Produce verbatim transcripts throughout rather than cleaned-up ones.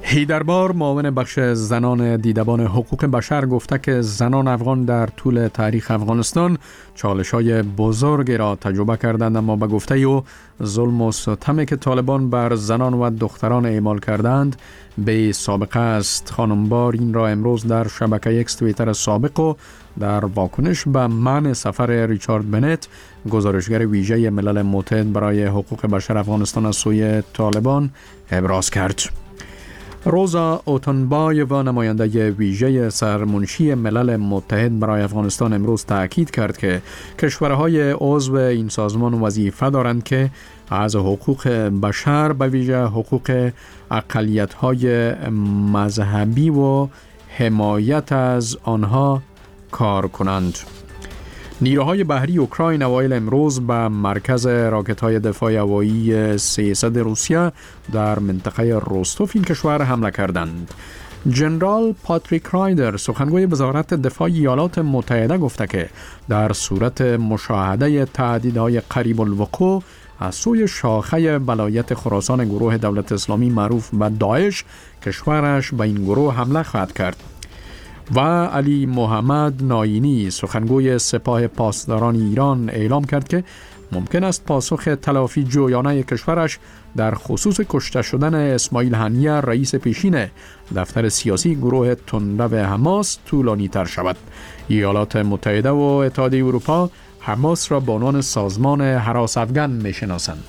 حیدربار معاون بخش زنان دیدبان حقوق بشر گفته که زنان افغان در طول تاریخ افغانستان چالش‌های بزرگی را تجربه کردند، اما به گفته او ظلم و ستمی که طالبان بر زنان و دختران اعمال کردند به سابقه است. خانم بار این را امروز در شبکه اکس توییتر سابق و در واکنش به منع سفر ریچارد بنت، گزارشگر ویژه ملل متحد برای حقوق بشر افغانستان از سوی طالبان ابراز کرد. روزا اوتنبایووا نماینده ویژه سرمنشی ملل متحد برای افغانستان امروز تأکید کرد که کشورهای عضو این سازمان وظیفه دارند که از حقوق بشر به ویژه حقوق اقلیت‌های مذهبی و حمایت از آنها کار کنند. نیروهای بحری اوکراین اوایل امروز به مرکز راکت‌های دفاع هوایی سیصد روسیه در منطقه روستوف این کشور حمله کردند. جنرال پاتریک رایدر سخنگوی وزارت دفاع ایالات متحده گفته که در صورت مشاهده تهدیدهای قریب الوقوع از سوی شاخه ولایت خراسان گروه دولت اسلامی معروف به داعش، کشورش به این گروه حمله خواهد کرد. و علی محمد ناینی سخنگوی سپاه پاسداران ایران اعلام کرد که ممکن است پاسخ تلافی جویانه کشورش در خصوص کشته شدن اسماعیل هنیه رئیس پیشین دفتر سیاسی گروه تندرو حماس طولانی تر شود. ایالات متحده و اتحادیه اروپا حماس را به عنوان سازمان هراس افغان می‌شناسند.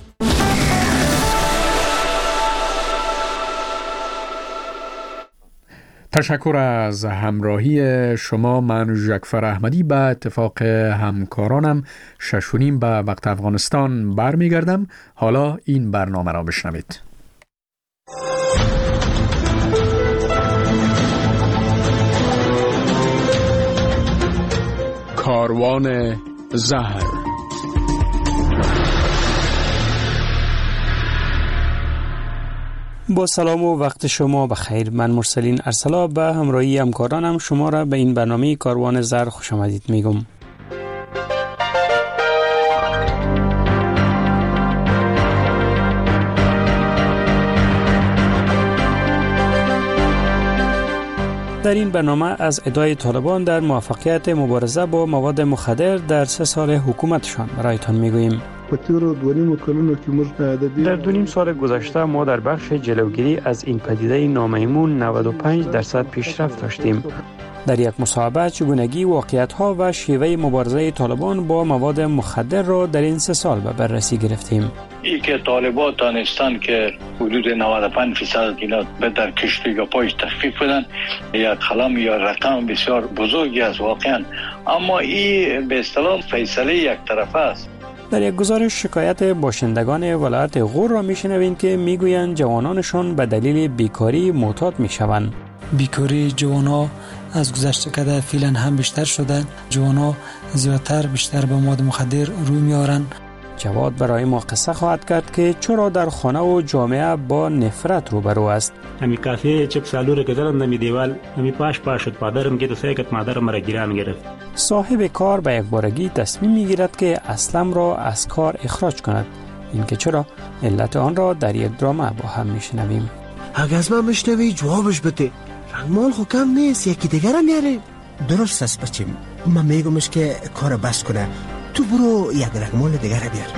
تشکر از همراهی شما. من ژکفر احمدی به اتفاق همکارانم ششونیم به وقت افغانستان برمیگردم. حالا این برنامه را بشنوید. کاروان زهر. با سلام و وقت شما بخیر. من مرسلین ارسلا به همراهی همکارانم شما را به این برنامه کاروان زر خوش آمدید میگم. در این برنامه از ادعای طالبان در موفقیت مبارزه با مواد مخدر در سه سال حکومتشان برایتان میگوییم. در دو نیم سال گذشته ما در بخش جلوگیری از این پدیده نامیمون نود و پنج درصد پیشرفت داشتیم. در یک مصاحبه چگونگی واقعیت‌ها و شیوه مبارزه طالبان با مواد مخدر را در این سه سال به بررسی گرفتیم. ای که طالبان تانستان که حدود نود و پنج درصد اینا به در کشتی یا پایش تخفیف بدن، یک کلام یا رقم بسیار بزرگی است واقعا، اما این به اصطلاح فیصله یک طرفه است. در یک گزارش شکایت باشندگان ولایت غور را میشنویم که میگویند جوانانشان به دلیل بیکاری معتاد میشوند. بیکاری جوانا از گذشته کده فعلا هم بیشتر شده. جوانا زیادتر بیشتر به مواد مخدر روی میارن. جواد برای ما قصه خواهد کرد که چرا در خانه و جامعه با نفرت روبرو است. همی کافی چپ سالوره که زدن نمی دیوال همی پاش پاش شد پادرم که تو سیکت مادرم مرا گیران گرفت. صاحب کار به یک بارگی تصمیم میگیرد که اسلم را از کار اخراج کند. اینکه چرا علت آن را در یک درامه با هم میشنویم. اگه از من بشنوی جوابش بده. رنگمال خو کم نیست، یکی دیگر هم یاره. درست است بچیم، من میگمش که کار بس کنه، تو برو یک رنگمال دیگر بیار.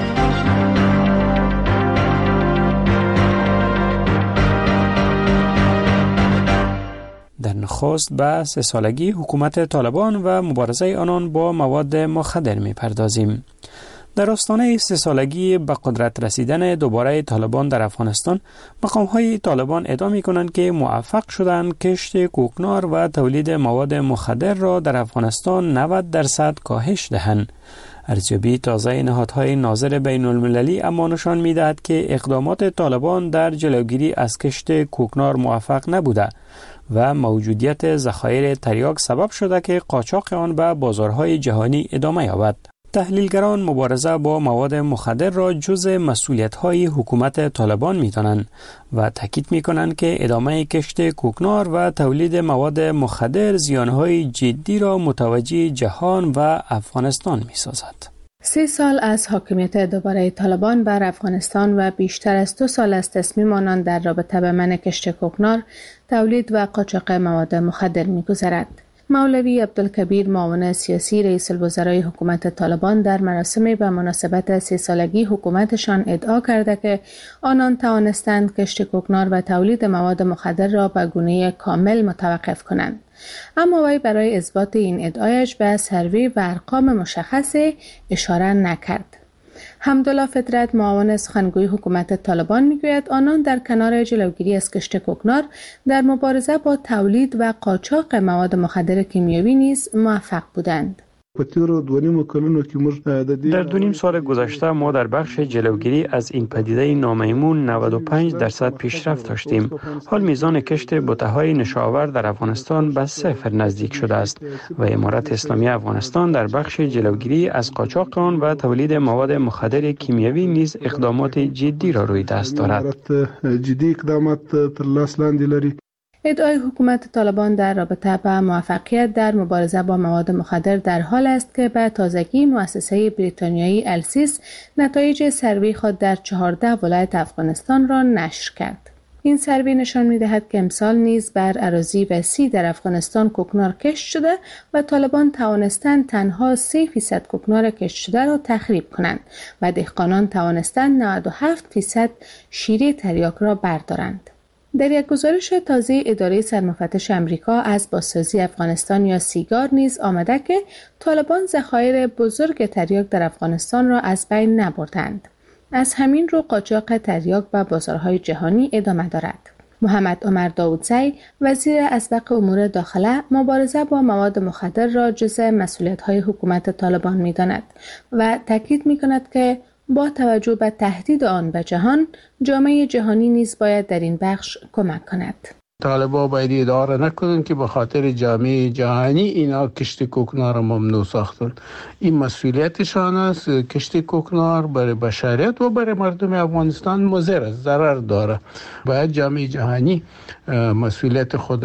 در نخست به سه سالگی حکومت طالبان و مبارزه آنان با مواد مخدر میپردازیم. در آستانه سه سالگی به قدرت رسیدن دوباره طالبان در افغانستان، مقام‌های طالبان ادعا می‌کنند که موفق شدند کشت کوکنار و تولید مواد مخدر را در افغانستان نود درصد کاهش دهند. ارزیابی تازه نهادهای ناظر بین المللی اما نشان می‌دهد که اقدامات طالبان در جلوگیری از کشت کوکنار موفق نبوده و موجودیت ذخایر تریاک سبب شده که قاچاق آن به بازارهای جهانی ادامه یابد. تحلیلگران مبارزه با مواد مخدر را جزء مسئولیت‌های حکومت طالبان می‌دانند و تاکید می‌کنند که ادامه کشت کوکنار و تولید مواد مخدر زیان‌های جدی را متوجه جهان و افغانستان می‌سازد. سه سال از حاکمیت دوباره طالبان بر افغانستان و بیشتر از دو سال از تصمیم آنان در رابطه به منع کشت کوکنار، تولید و قاچاق مواد مخدر می‌گذرد. مولوی عبدالکبیر معاون سیاسی رئیس الوزرای حکومت طالبان در مراسم به مناسبت سه سالگی حکومتشان ادعا کرده که آنان توانستند کشت کوکنار و تولید مواد مخدر را به گونه کامل متوقف کنند. اما وی برای اثبات این ادعایش به سروی و ارقام مشخصی اشاره نکرد. حمدالله فطرت معاون سخنگوی حکومت طالبان میگوید آنان در کنار جلوگیری از کشت کوکنار در مبارزه با تولید و قاچاق مواد مخدر کیمیاوی نیز موفق بودند. در دو نیم سال گذشته ما در بخش جلوگیری از این پدیده نامیمون نود و پنج درصد پیشرفت داشتیم. حال میزان کشت بته‌های نشاور در افغانستان به صفر نزدیک شده است و امارت اسلامی افغانستان در بخش جلوگیری از قاچاق آن و تولید مواد مخدر کیمیاوی نیز اقدامات جدی را روی دست دارد. ادعای حکومت طالبان در رابطه با موفقیت در مبارزه با مواد مخدر در حال است که به تازگی مؤسسه بریتانیایی السیس نتایج سروی خود در چهارده ولایت افغانستان را نشر کرد. این سروی نشان می‌دهد که امسال نیز بر اراضی وسیع در افغانستان کوکنار کشت شده و طالبان توانستند تنها سه درصد کوکنار کشت شده را تخریب کنند و دهقانان توانستند نود و هفت درصد شیره تریاک را بردارند. در یک گزارش تازه اداره سرمفتش امریکا از بازسازی افغانستان یا سیگار نیز آمده که طالبان ذخایر بزرگ تریاک در افغانستان را از بین نبردند. از همین رو قاچاق تریاک به بازارهای جهانی ادامه دارد. محمد عمر داودزی وزیر اسبق امور داخله مبارزه با مواد مخدر را جزء مسئولیت‌های حکومت طالبان می‌داند و تاکید می‌کند که با توجه به تهدید آن به جهان، جامعه جهانی نیز باید در این بخش کمک کند. طالبا باید ادعا نکنند که به خاطر جامعه جهانی اینا کشت کوکنار را ممنوع ساختن. این مسئولیتشان است. کشت کوکنار برای بشریت و برای مردم افغانستان مضر است، ضرر داره. باید جامعه جهانی مسئولیت خود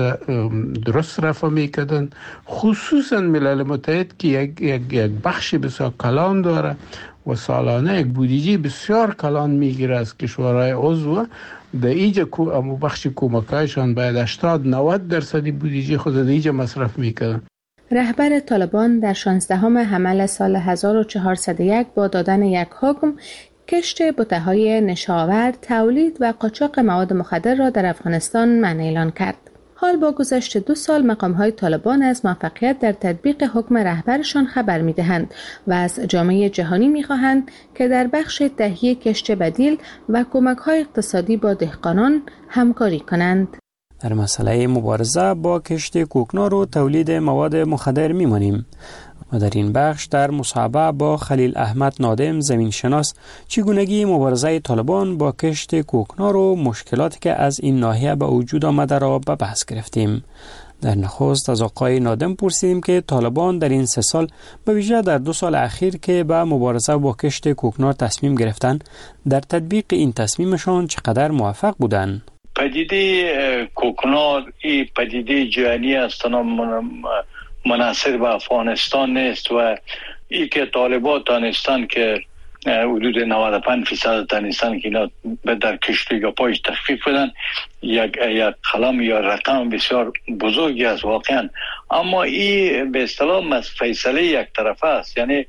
درست رفع میکردن، خصوصا ملل متحد که یک, یک, یک بخش بسیار کلان داره و سالانه یک بودجه بسیار کلان میگیره از کشورهای عضو. در اینجا امو بخش کمکایشان باید هشتاد نود درصدی بودجه خود در اینجا مصرف میکنن. رهبر طالبان در شانزدهم حمل سال هزار و چهارصد و یک با دادن یک حکم کشت بته‌های نشاور، تولید و قاچاق مواد مخدر را در افغانستان منع اعلان کرد. حال با گذشت دو سال مقام‌های طالبان از موفقیت در تطبیق حکم رهبرشان خبر می‌دهند و از جامعه جهانی می‌خواهند که در بخش تهیه کشت بدیل و کمک‌های اقتصادی با دهقانان همکاری کنند. در مسئله مبارزه با کشت کوکنار و تولید مواد مخدر می‌مانیم و در این بخش در مصاحبه با خلیل احمد نادم زمینشناس چگونگی مبارزه طالبان با کشت کوکنار و مشکلاتی که از این ناحیه به وجود آمده را به بحث گرفتیم. در نخست از آقای نادم پرسیدیم که طالبان در این سه سال به ویژه در دو سال اخیر که به مبارزه با کشت کوکنار تصمیم گرفتند، در تطبیق این تصمیمشان چقدر موفق بودند؟ پدیده کوکنار این پدیده جهانی است، منحصر به افغانستان نیست و ای که طالبان دانستان که حدود نود و پنج درصد دانستان که اینا در کشتی یا پایش تخفیف بدن، یک یک کلام یا رقم بسیار بزرگی است واقعا. اما این به اصطلاح فیصله یک طرفه است، یعنی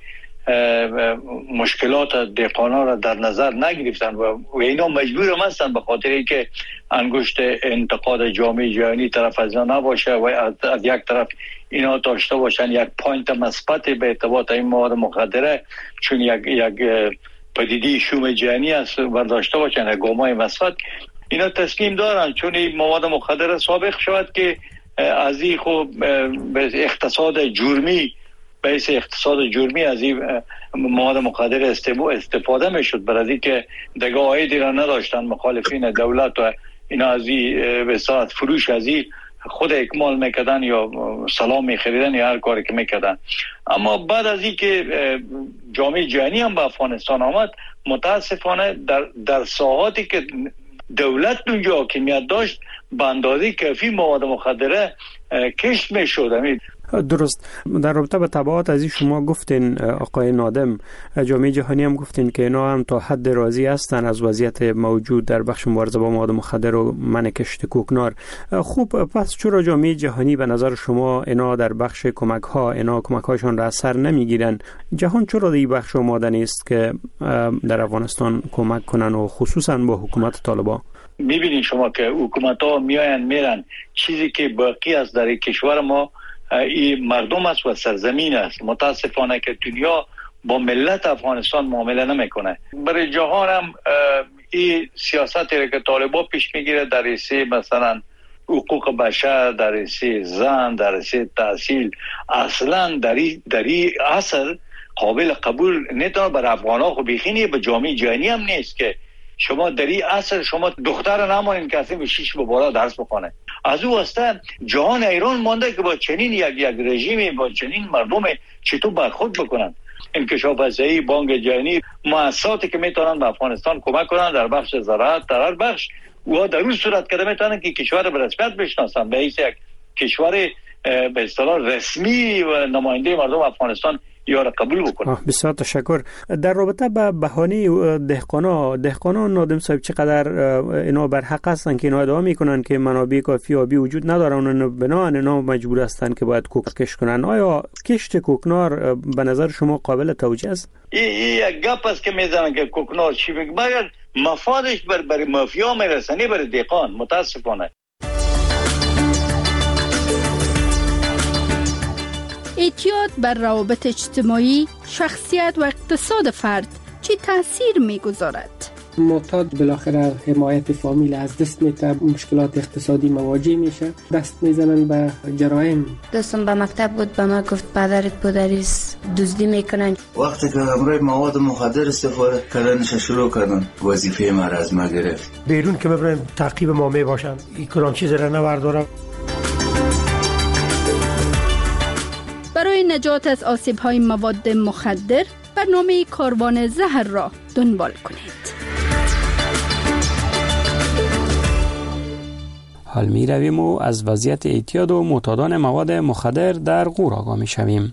مشکلات دهقانا را در نظر نگرفتن و اینا مجبور هم هستن به خاطر اینکه انگشت انتقاد جامعه جهانی طرف از اینا نباشه و از, از یک طرف اینا داشته باشن یک پوینت مثبت به ارتباط این مواد مخدره، چون یک یک پدیده شوم جهانی است و داشته باشن یک گامای مثبت. اینا تصمیم دارن چون این مواد مخدره سابق شود که از این خب به اقتصاد جرمی بیس اقتصاد جرمی از این مواد مخدر استفاده میشد، برای از که دیگه عایدی را نداشتن مخالفین دولت و اینا از این به ساعت فروش از این خود اکمال میکردن یا سلام میخریدن یا هر کاری که میکردن. اما بعد از این که جامعه جهانی هم به افغانستان آمد، متاسفانه در در ساحاتی که دولت اونجا حاکمیت داشت به اندازه کافی مواد مخدره کشت میشد. درست. در رابطه با تبعات از این شما گفتین آقای نادم، جامعه جهانی هم گفتین که اینا هم تا حد راضی هستن از وضعیت موجود در بخش مبارزه با مواد مخدر و منع کشت کوکنار. خوب، پس چرا جامعه جهانی به نظر شما اینا در بخش کمک ها اینا کمک هاشون را اثر نمیگیرن؟ جهان چرا در این بخش آماده نیست که در افغانستان کمک کنن و خصوصا با حکومت طالبان؟ میبینید شما که حکومت ها میاین میرن، چیزی که باقی از در کشور ما این مردم است و سرزمین است. متاسفانه که دنیا با ملت افغانستان معامله نمیکنه. برای جهان هم این سیاستی را که طالبان پیش میگیره در حیث مثلا حقوق بشر، در حیث زن، در حیث تحصیل، اصلا در این در این عصر قابل قبول نمیتونه. برای افغان ها خب بیخینی به جامعه جهانی هم نیست که شما در این عصر شما دختر نمانین که اصلا به شیش به بالا درس بخونه. از او واسطه جهان ایران مانده که با چنین یک یک رژیم، با چنین مردم چطور برخورد بکنن. انکشاف پذیری، بانک جهانی، مؤسساتی که میتونن به افغانستان کمک کنن در بخش زراعت، در هر بخش، و در اون صورت که میتونن که کشور به رسمیت بشناسن، به حیث یک کشور به اصطلاح رسمی و نماینده مردم افغانستان یا را قبول بکنن. بسیار تشکر. در رابطه با بهانه دهقانا دهقانا نادم صاحب، چقدر اینا بر حق هستن که اینا ادعا میکنن که منابع کافی آبی وجود ندارن و بنابراین اینا مجبور هستن که باید کوک کش کنن؟ آیا کشت کوکنار به نظر شما قابل توجیه است؟ این یک گپ است که میزنن که کوکنار چی میگه، مگر مفادش بر بر مافیا میرسنی بر دهقان. متاسفانه اعتیاد بر روابط اجتماعی، شخصیت و اقتصاد فرد چه تأثیر می‌گذارد؟ معتاد بالاخره حمایت فامیل از دست میده، مشکلات اقتصادی مواجه میشه، دست میزنن به جرایم. دوستم به مکتب بود، به ما گفت پدرت پدریست دزدی میکنن. وقتی که امروز مواد مخدر استفاده کردنش شروع کردن، وظیفه ما را از ما گرفت. بیرون که ببرن تعقیب ما میباشن، این کلان چیز را نوردارم. برای نجات از آسیب‌های مواد مخدر برنامه کاروان زهر را دنبال کنید. حال می رویم و از وضعیت اعتیاد و معتادان مواد مخدر در غور آگاه می شویم.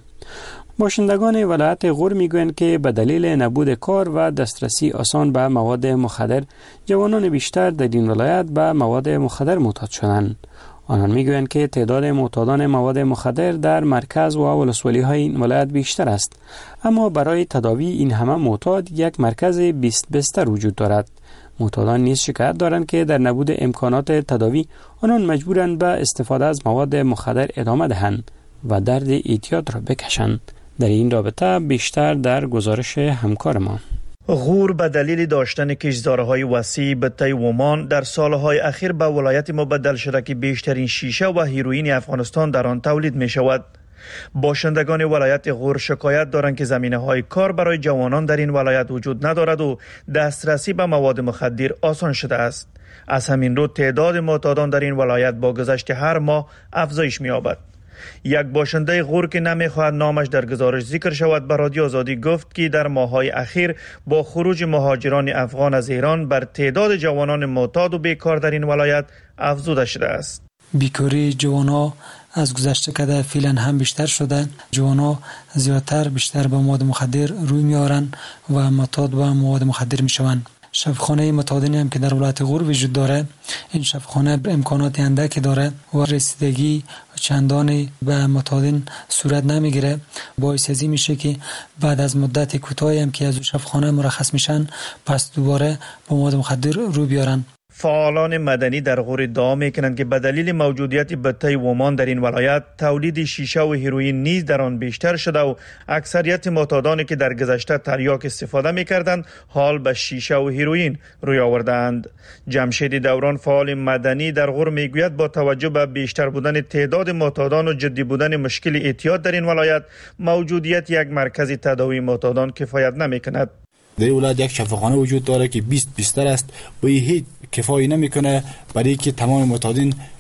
باشندگان ولایت غور می گویند که به دلیل نبود کار و دسترسی آسان به مواد مخدر، جوانان بیشتر در این ولایت به مواد مخدر معتاد شدند. آنان میگویند که تعداد معتادان مواد مخدر در مرکز و ولسوالی های این ولایت بیشتر است، اما برای تداوی این همه معتاد یک مرکز بیست بستر وجود دارد. معتادان نیز شکایت دارند که در نبود امکانات تداوی آنان مجبورند به استفاده از مواد مخدر ادامه دهند و درد اعتیاد را بکشند. در این رابطه بیشتر در گزارش همکار ما. غور به دلیل داشتن کشتزارهای وسیع به طی ومان در سالهای اخیر به ولایت مبدل شده که بیشترین شیشه و هیروئین افغانستان در آن تولید می شود. باشندگان ولایت غور شکایت دارند که زمینه‌های کار برای جوانان در این ولایت وجود ندارد و دسترسی به مواد مخدر آسان شده است. از همین رو تعداد معتادان در این ولایت با گذشت هر ماه افزایش می‌یابد. یک باشنده غور که نمیخواهد نامش در گزارش ذکر شود به رادیو آزادی گفت که در ماه‌های اخیر با خروج مهاجران افغان از ایران بر تعداد جوانان معتاد و بیکار در این ولایت افزوده شده است. بیکاری جوانا از گذشته کده فعلا هم بیشتر شده. جوانا زیادتر بیشتر به مواد مخدر روی میارن و معتاد به مواد مخدر میشوند. شفاخانه معتادین هم که در ولایت غور وجود داره، این شفاخانه امکانات اندکی داره و رسیدگی چندانی به معتادین صورت نمیگیره. باعث ازی میشه که بعد از مدت کوتاهی هم که از شفاخانه مرخص میشن، پس دوباره با مواد مخدر رو بیارن. فعالان مدنی در غور ادعا میکنند که به دلیل موجودیت بطه ومان در این ولایت تولید شیشه و هیروئین نیز در آن بیشتر شده و اکثریت معتادانی که در گذشته تریاک استفاده میکردند حال به شیشه و هیروئین روی آوردند. جمشید دوران فعال مدنی در غور میگوید با توجه به بیشتر بودن تعداد معتادان و جدی بودن مشکل اعتیاد در این ولایت، موجودیت یک مرکز تداوی معتادان کفایت نمیکند. در این ولایت یک شفاخانه وجود داره که بیست بیستر است و هیچ کفایی نمیکنه برای که تمام معتادین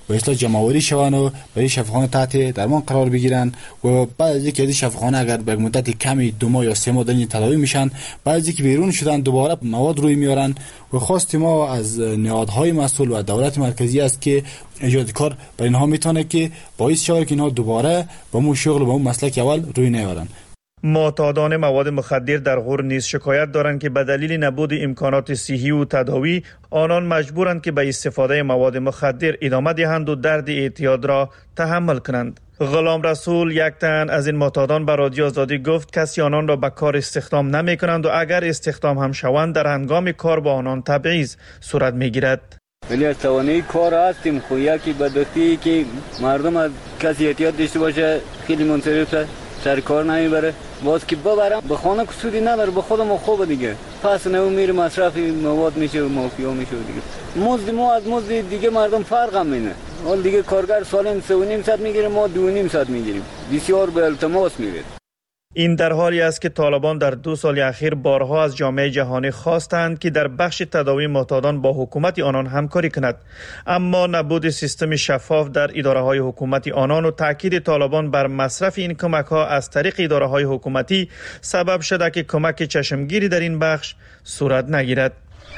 به اصطلاح جمع‌آوری شوند و برای شفاخانه تحت درمان قرار بگیرن و بعد از اینکه از شفاخانه اگر به مدت کمی دو ماه یا سه ماه در تداوی میشن، بعد از اینکه بیرون شدن دوباره مواد روی میارن و خواست ما از نهادهای مسئول و دولت مرکزی است که ایجاد کار برای اینها میتونه که باعث شود که اینها دوباره با مو شغل و با مو مسلک اول روی نیارن. معتادان مواد مخدر در غور نیز شکایت دارند که به دلیل نبود امکانات صحی و تداوی آنان مجبورند که به استفاده مواد مخدر ادامه دهند و درد اعتیاد را تحمل کنند. غلام رسول یک تن از این معتادان به رادیو آزادی گفت کسی آنان را به کار استخدام نمی کنند و اگر استخدام هم شوند در هنگام کار با آنان تبعیض صورت می گیرد. ولی از توانایی کار هستیم، خو یکی بدبختی که مردم از کسی اعتیاد داشته باشه خیلی منصرفه، سر کار نمیبره، باز که ببرم به خانه کسودی نداره، به خودم خوبه دیگه، پس نو میره مصرف مواد میشه و مافیا میشه دیگه. مزد ما از مزد دیگه مردم فرق هم اینه. حال دیگه کارگر سالم سه و نیم ساعت میگیره، ما دو و نیم ساعت میگیریم. بسیار به التماس میرید. این در حالی است که طالبان در دو سال اخیر بارها از جامعه جهانی خواستند که در بخش تداوی معتادان با حکومت آنان همکاری کند، اما نبود سیستم شفاف در اداره‌های حکومتی آنان و تاکید طالبان بر مصرف این کمک‌ها از طریق اداره‌های حکومتی سبب شده که کمک چشمگیری در این بخش صورت نگیرد.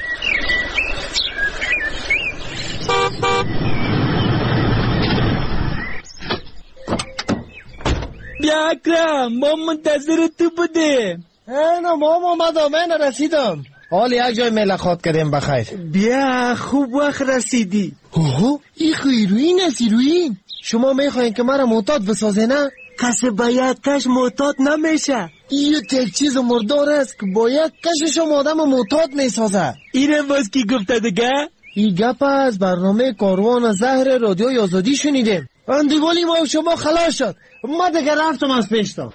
بیا اکرم، ما منتظر تو بودیم. اینا ما اومدم، من رسیدم. حال یک جای ملاقات کردیم بخیر. بیا خوب وقت رسیدی. اوه این خیروین است ایروین. شما میخواین که مرا معتاد بسازه نه؟ کسی با یک کش معتاد نمیشه. این یک چیز مردار است که با یک کشش آدم معتاد میسازه. اینه باز کی گفته دیگه؟ این گپ از برنامه کاروان زهر رادیو آزادی شنیدیم. اندیوالی ما شما خلاص شد، ما دیگه رفتم از پیشتا.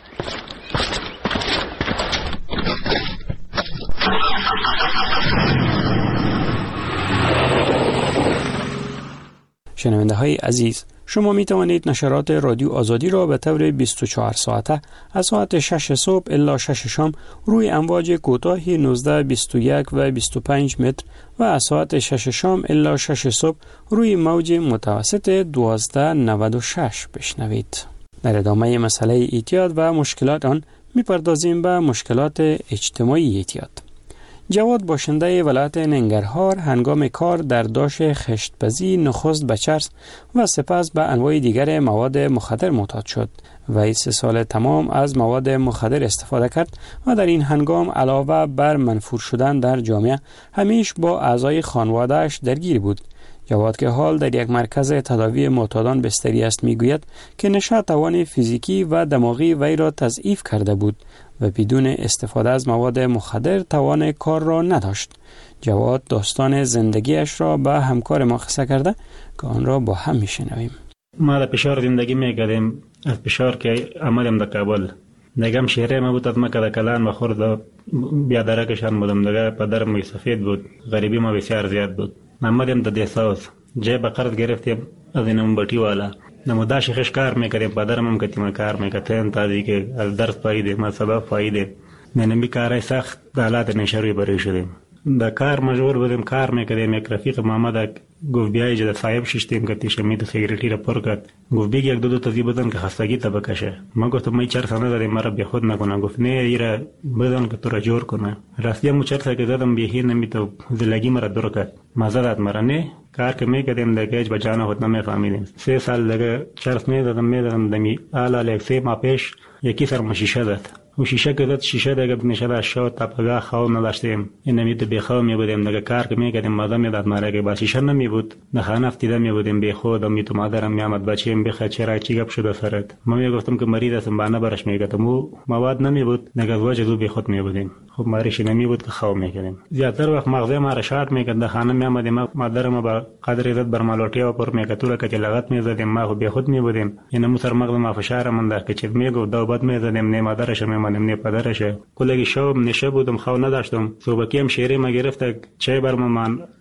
شنونده های عزیز، شما می توانید نشرات رادیو آزادی را به طور بیست و چهار ساعته از ساعت شش صبح الی شش شام روی امواج کوتاه نوزده، بیست و یک و بیست و پنج متر و از ساعت شش شام الی شش صبح روی موج متوسط دوازده نود و شش بشنوید. در ادامه مسئله اعتیاد و مشکلات آن می پردازیم به مشکلات اجتماعی اعتیاد. جواد باشنده ولایت ننگرهار هنگام کار در داش خشتپزی نخست به چرس و سپس به انواع دیگر مواد مخدر معتاد شد و سه سال تمام از مواد مخدر استفاده کرد و در این هنگام علاوه بر منفور شدن در جامعه همیش با اعضای خانواده‌اش درگیر بود. جواد که حال در یک مرکز تداوی معتادان بستری است میگوید که نشه توان فیزیکی و دماغی وی را تضعیف کرده بود و بدون استفاده از مواد مخدر توان کار را نداشت. جواد داستان زندگیش را به همکار ما قصه کرده که آن را با هم میشنویم. ما در پشار زندگی میکردیم، از پشار که آمدیم در کابل. نگم شهره ما بود از مکه در کلان و خورد بیادرکشان بودم. دیگه پدرم موی سفید بود، غریبی ما بسیار زیاد بود. آمدیم در دیساوس، جای به قرض گرفتیم از این موبتی والا. نمودا شخص کار میکردیم، پدرم هم کتیم کار میکردیم تا دیگه از درس پاییده، ما سبب پاییده. نمی کارای سخت حالات نشروی برای شدیم. در کار مجبور بودیم کار میکردیم. یک رفیق محمد گفت بیایی جد صاحب ششتیم که تیشمید سیگریتی را پر کرد. گفت بیگ یک دو دو تازی بدن که خستگی تا بکشه. ما گفتم می چرس نداریم مرا بی خود نکنه. گفت نه ایرا بدن که تو را جور کنه. راستی مو چرس که زدم بیهی نمیتو زلگی مرا دور کرد. مزدت مرا نه کار که میکردیم دیگه با جان خود نمیفهمیدیم. سه سال دیگه چرس میدادم میدادم دمی آلا یک سه ماه پیش یکی سر شیشه داد. و شیشه که داد شیشه دیگه نشده شد تا پگاه خواب نداشتیم. این نمیت بیخواب می بودیم دیگه کار که میکردیم مادام میداد مرا که با شیشه نمی بود. نه خانه افتیده می بودیم بی خود و می تو مادرم میامد بچه‌ام بخ چرا چی گپ شده سرت. ما میگفتم که مریض هستم بانه برش میگفتم و مواد نمی بود دیگه وجه دو بی خود می بودیم. خب مریش نمی بود که خواب میکردیم. زیاتر وقت مغز ما را شارت میکرد. خانه میامدیم مادرم با قدر عزت بر مالوٹیا و پر میکتوره که لغت میزدیم ما بی خود می بودیم. این مو سر مغز ما فشار من ده که چه میگفت دو بعد میزدیم نه مادرش میمانیم نه پدرش. کلگی شب نشه بودم خواب نداشتم. صبحی هم شیره ما گرفت چای بر من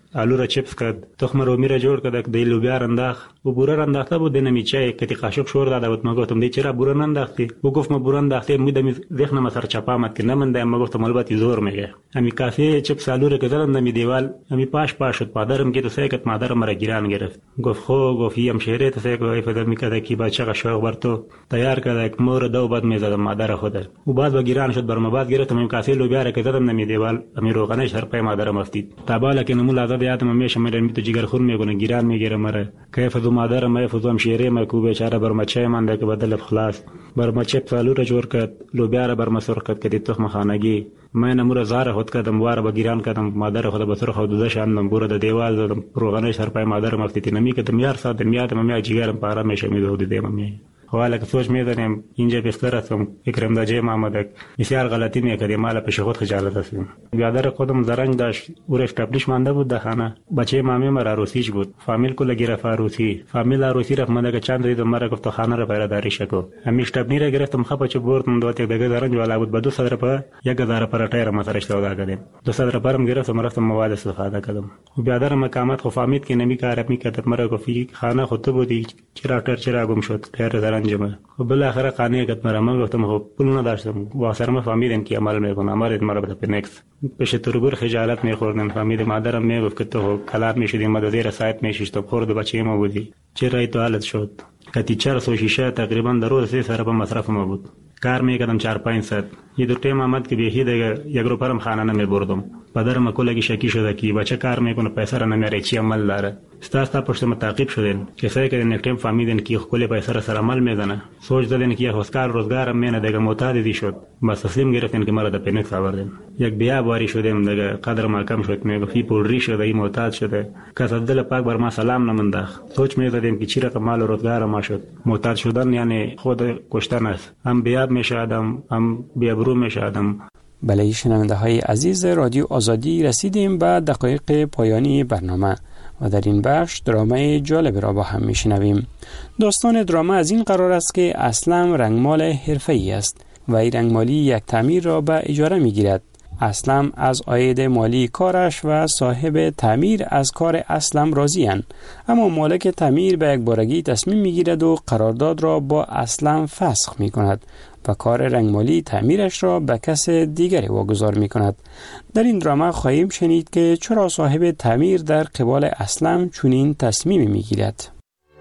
آلو را چپس کرد، تخم رومی را جور کرد، دی لوبیا را انداخت و بوره را انداخته بود. نمیچه کتی قاشق شور داده بود. ما گفتم دی چرا بوره ننداختی؟ او گفت ما بوره انداخته میدم ذهنم سر چپا آمد که نمنده. ما گفتم البته زور میگه. امی کافی چپس آلو را که زدم نمی دیوال امی پاش پاش شد. مادرم که تو سیکت مادرم مرا گیران گرفت. گفت خو گفت یم شهره تو سیک و فدر میکرد کی بچه قشاق بر تو تیار کرد مور دو بعد میزدم مادر خود. او بعد با گیران شد برام بعد گرفتم امی کافی لوبیا را که زدم نمی دیوال امی روغنه سر پای مادرم افتید. تابالا که نمول آزاد یادم میشه میرم تو جگر خون میگونه گیران میگیره مرا. کیف دو مادرم ما فزوم شهره ما کو بیچاره برام چای مانده که بدل خلاص برام چپ آلو را جور کرد لوبیا را برام سرخ کرد که تخم خانگی ما نمور زار خود کردم واره با گیران کردم مادر خود به سرخ و دوزش اندم بوره د دیوال زدم روغنه سر پای مادرم افتید نمی کدم یار ساعت میادم ما جگرم پارا میشه میدود دیم می حواله که سوچ میزنم اینجا بستر هستم فکرم دا جای محمد بسیار غلطی میکردی مال پیش خود خجالت هستم. بیادر خودم زرنگ داشت اورش تبلیش مانده بود در خانه. بچه مامی مرا عروسیش بود. فامیل کو لگی رفت عروسی. فامیل عروسی رفت من که چند روز مرا گفت خانه را پیداداری شکو. همیش تبنی را گرفتم خپا چه بردم دو تا دیگه زرنگ والا بود. با دو صد روپیه یک هزار پر تایر ما سرش سودا کردم. دو صد روپیه گرفتم رفتم مواد استفاده کردم. و بیادر مقامات خو فهمید که نمی کار میکرد مرا گفت خانه خود تو بودی چرا تر چرا گم شد تایر زرنگ ما. بالاخره قانع کرد مرا. من گفتم خب پول نداشتم و سرم فهمیدم که عمل میکنم عمل مرا بده پنکس پیش تربور خجالت میخوردم. فهمید مادرم میگفت که تو کلار میشدی ما زیر سایت میشیشتم خورد بچه ما بودی چرا تو حالت شد. کتی چهارصد شیشه تقریبا در روز سه سر به مصرف ما بود. کار میکردم چهار پنج ساعت. یه دو تیم آمد که بیهی دیگه یک رو پرم خانه نمیبردم. پدرم کلگی شکی شده که بچه کار میکنه پیسه را نمیاره چی عمل داره. ستا ستا پشت ما تعقیب شدن. کسایی که یک تیم فهمیدن که کلی پیسه را سر عمل میزنه. سوچ دادن که یک روزگار روزگارم مینه دیگه معتادی شد. بس تسلیم گرفتن که مرا د پنیکس آوردن. یک بیا باری شدم دیگه قدر ما کم شد. میگه فی پول ری شده ای معتاد شده. کس دل پاک بر ما سلام نمنداخ. سوچ میزدم که چی رقم مال روزگار ما شد. معتاد شدن یعنی خود کشتن است. هم بیاب میشه آدم هم بیابرو میشه آدم. بله شنونده های عزیز رادیو آزادی رسیدیم به دقایق پایانی برنامه و در این بخش درامای جالب را با هم میشنویم. داستان دراما از این قرار است که اسلم رنگمال حرفه‌ای است و این رنگمالی یک تعمیر را به اجاره میگیرد. اسلم از عاید مالی کارش و صاحب تعمیر از کار اسلم راضی‌اند، اما مالک تعمیر به یک بارگی تصمیم میگیرد و قرارداد را با اسلم فسخ میکند و کار رنگمالی تعمیرش را به کس دیگری واگذار میکند. در این دراما خواهیم شنید که چرا صاحب تعمیر در قبال اسلم چنین تصمیمی میگیرد.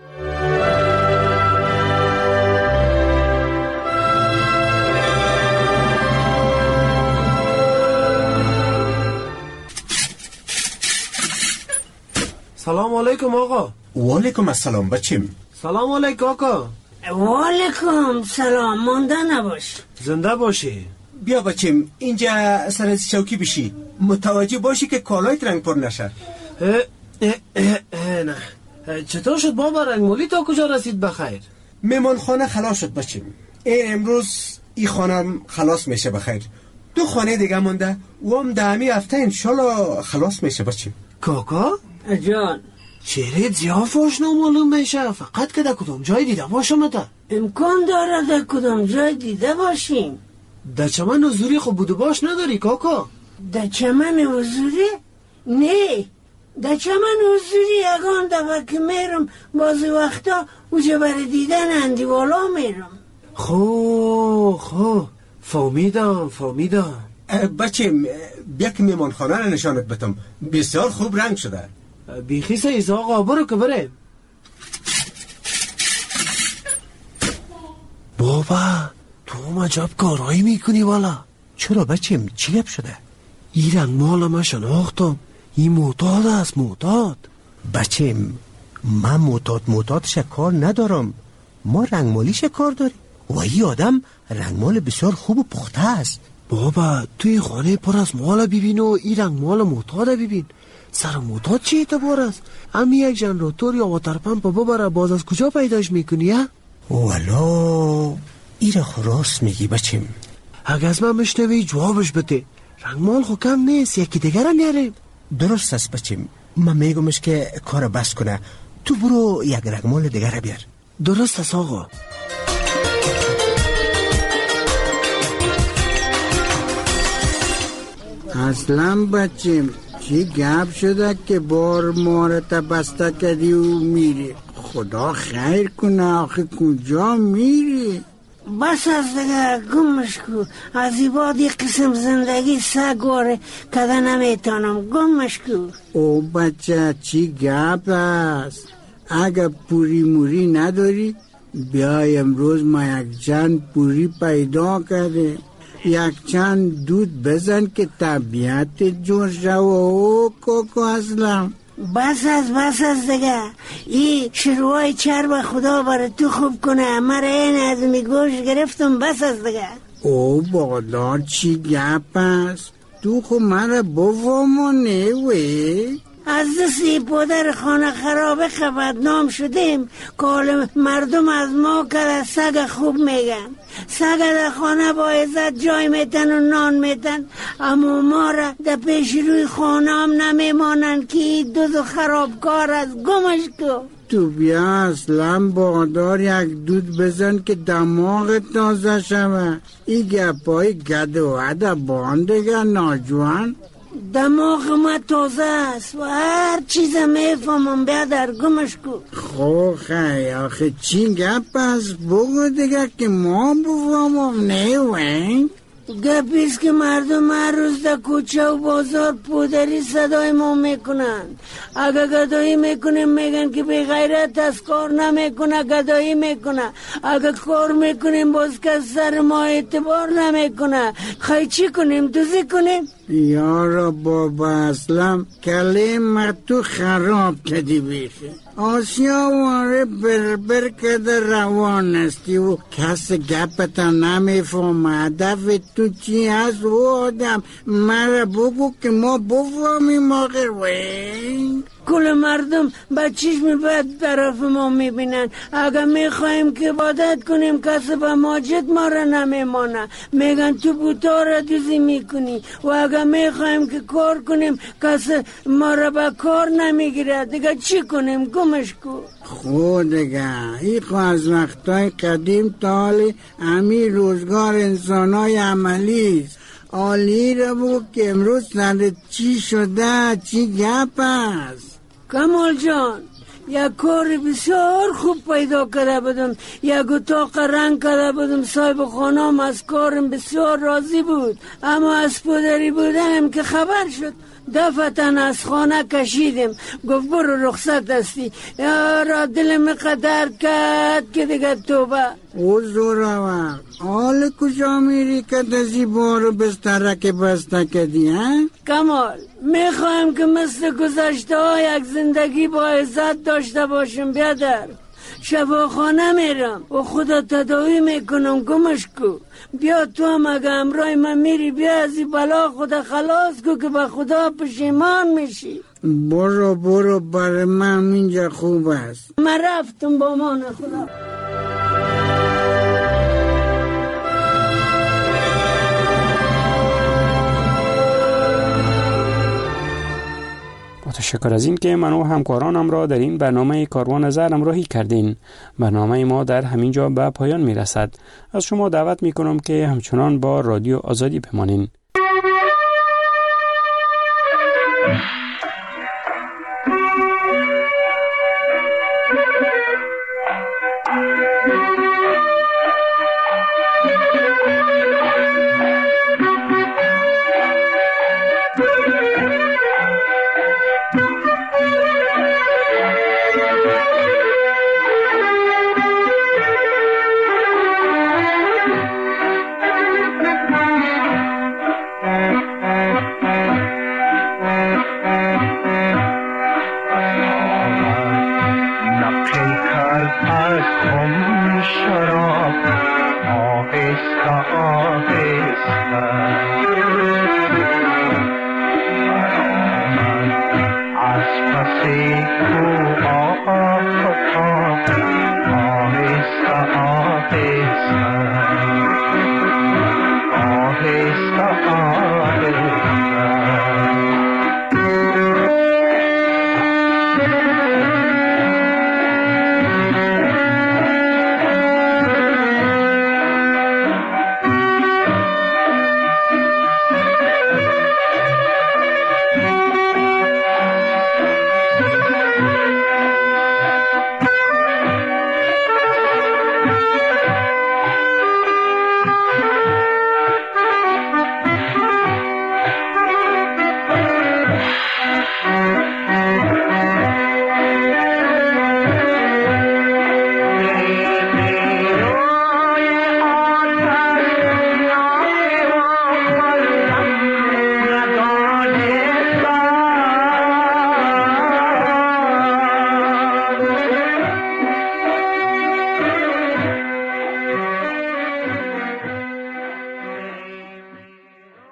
سلام علیکم آقا. و علیکم السلام بچیم. سلام علیکم آقا. و علیکم سلام. مانده نباش. زنده باشی. بیا بچیم اینجا سر از چوکی بشی، متوجه باشی که کالایت رنگ پر نشه. اه اه اه اه نه. چطور شد بابا رنگمالی تا کجا رسید بخیر؟ میمان خانه خلاص شد بچیم. این امروز این خانه خلاص میشه بخیر. دو خانه دیگه مونده و هم دهمی هفته انشالله خلاص میشه بچیم. کاکا؟ جان چهره زیافاش نامعلوم میشه، فقط که در کدام جای دیده باشم تا امکان داره در کدام جای دیده باشیم. در چمن حضوری خب بودو باش نداری کاکا؟ در چمن حضوری؟ نه در چمن حضوری یگان دفعه که میرم بعضی وقتا اوجه بر دیدن اندیوالا میرم. خو خو فهمیدم فهمیدم. بچیم بیا که میمان خانه رو نشانت بدم، بسیار خوب رنگ شده. بیخی سیز آقا برو که بریم. بابا تو عجب کارهایی میکنی والا. چرا بچیم چی گپ شده؟ این رنگ مال ما شناختم، این معتاد است معتاد. بچیم من معتاد معتادش کار ندارم، ما رنگمالیش کار داریم و این آدم رنگمال بسیار خوب و پخته است. بابا توی خانه پر از مال ببین و این رنگمال معتاد ببین. سر معتاد چی اعتبار است؟ امی یک جنراتور یا واتر پمپ ببره باز از کجا پیداش میکنی ها؟ والا ای را راست میگی بچیم. اگه از من مشنوی جوابش بده. رنگمال خو کم نیست، یکی دیگر هم میاریم. درست است بچیم، من میگمش که کار بس کنه، تو برو یک رنگمال دیگر بیار. درست است آقا. اصلا بچیم چی گپ شده که بار مارت بسته کردی و میری؟ خدا خیر کنه، آخه کجا میری؟ بس از دیگه گمش کو. از این بعد یک قسم زندگی سگواره کده نمیتانم. گمش کو. او بچه چی گپ است؟ اگه پوری موری نداری بیای امروز ما یک چند پوری پیدا کرده، یک چند دود بزن که طبیعت جور شو. او کوکو اسلم بس از بس از دیگه. این شروعای چرب خدا برای تو خوب کنه. مرا این از می گوش گرفتم. بس از دیگه. او بادار چی گپ است؟ تو خو مرا بفهمونه وی؟ از دستی پدر خانه خرابه خبرنام شدیم که حال مردم از ما که سگ خوب میگن. سگ در خانه با عزت جای میتن و نان میتن، اما ما را در پیش روی خانه هم نمیمانن که دوز و خرابکار از. گمش کو. تو بیا اصلا بادار یک دود بزن که دماغ تازه شوه. ای گپای گد و عده باندگه ناجوان. دماغ ما تازه است و هر چیز میفهمم. بیادر گمش کو. خو خی آخه چی گپ است؟ بگو دیگه که ما بفهمم. نه وین گپیست که مردم هر روز در کوچه و بازار پودری صدای ما میکنن. اگه گدایی میکنیم میگن که بی غیرت از کار نمیکنه، گدایی میکنه. اگه کار میکنیم باز که سر ما اعتبار نمیکنه. خیلی چی کنیم؟ دوزی کنیم؟ یارا بابا اسلم کلیم تو خراب کدی بیخی. آسیا واره بربر کده روان استی و کس گپتا نمیفهمه. هدف تو چی هست و آدم؟ مرا بگو که ما بفهمیم آخر. وی کل مردم با چشم بد طرف ما میبینن. اگه میخوایم که عبادت کنیم کسی به ماجد ما را نمیمانه، میگن تو بوتا را دوزی میکنی. و اگه میخوایم که کار کنیم کسی ما را به کار نمیگیره. دیگه چی کنیم؟ گمش کو. خود دیگه ای خو از وقتای قدیم تا حال امی روزگار انسانای عملی است. آلی را بگو که امروز سر چی شده؟ چی گپ است؟ کمال جان یک کار بسیار خوب پیدا کرده بودم. یک اتاق رنگ کرده بودم. صاحب خانم از کارم بسیار راضی بود، اما از پدری بودنم که خبر شد دفتن از خانه کشیدم. گفت برو رخصت هستی. یارا دلم قدر کرد که دیگه توبه. او زورور حال کجا میری که دزی بارو بستره که بسته کدی ها؟ کمال میخوایم که مثل گذشته ها یک زندگی با عزت داشته باشم. بیادر شفاخانه میرم و خدا تداوی میکنم. گمش کو. بیا تو هم اگه امرای من میری بیا از این بلا خدا خلاص کو که به خدا پشیمان میشی. برو برو برای من اینجا خوب است. من رفتم با مان خدا. با تشکر از این که من و همکارانم را در این برنامه کاروان زر همراهی کردین. برنامه ما در همین جا به پایان می رسد. از شما دعوت می کنم که همچنان با رادیو آزادی بمانین.